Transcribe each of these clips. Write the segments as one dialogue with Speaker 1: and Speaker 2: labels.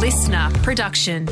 Speaker 1: listener production.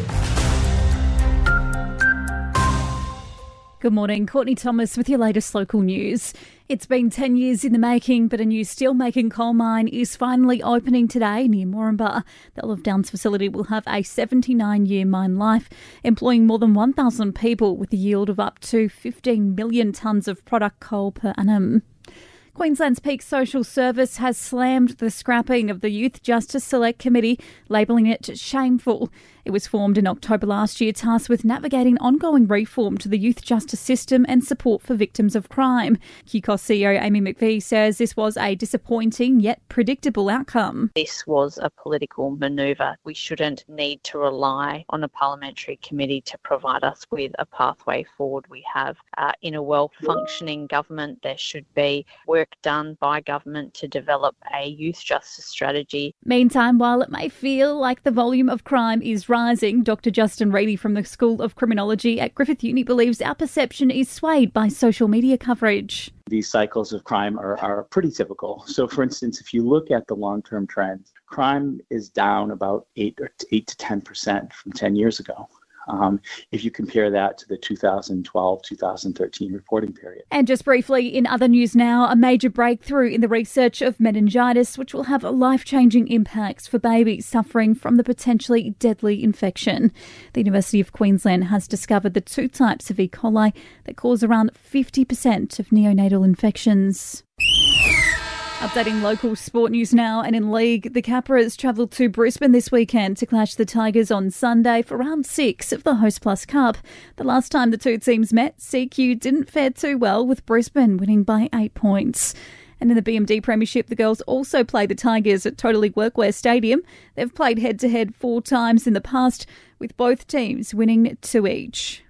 Speaker 2: Good morning, Courtney Thomas with your latest local news. It's been 10 years in the making, but a new steelmaking coal mine is finally opening today near Moranbah. The Olive Downs facility will have a 79-year mine life, employing more than 1,000 people with a yield of up to 15 million tonnes of product coal per annum. Queensland's Peak Social Service has slammed the scrapping of the Youth Justice Select Committee, labelling it shameful. It was formed in October last year, tasked with navigating ongoing reform to the youth justice system and support for victims of crime. QCOS CEO Amy McVie says this was a disappointing yet predictable outcome.
Speaker 3: This was a political manoeuvre. We shouldn't need to rely on a parliamentary committee to provide us with a pathway forward. We have, in a well-functioning government, there should be work done by government to develop a youth justice strategy.
Speaker 2: Meantime, while it may feel like the volume of crime is rising, Dr Justin Reedy from the School of Criminology at Griffith Uni believes our perception is swayed by social media coverage.
Speaker 4: These cycles of crime are pretty typical. So, for instance, if you look at the long-term trends, crime is down about 8 to 10% from 10 years ago. If you compare that to the 2012-2013 reporting period.
Speaker 2: And just briefly, in other news now, a major breakthrough in the research of meningitis, which will have life-changing impacts for babies suffering from the potentially deadly infection. The University of Queensland has discovered the two types of E. coli that cause around 50% of neonatal infections. Updating local sport news now, and in league, the Capras travelled to Brisbane this weekend to clash the Tigers on Sunday for round 6 of the Host Plus Cup. The last time the two teams met, CQ didn't fare too well, with Brisbane winning by 8 points. And in the BMD Premiership, the girls also play the Tigers at Totally Workwear Stadium. They've played head-to-head 4 times in the past, with both teams winning 2 each.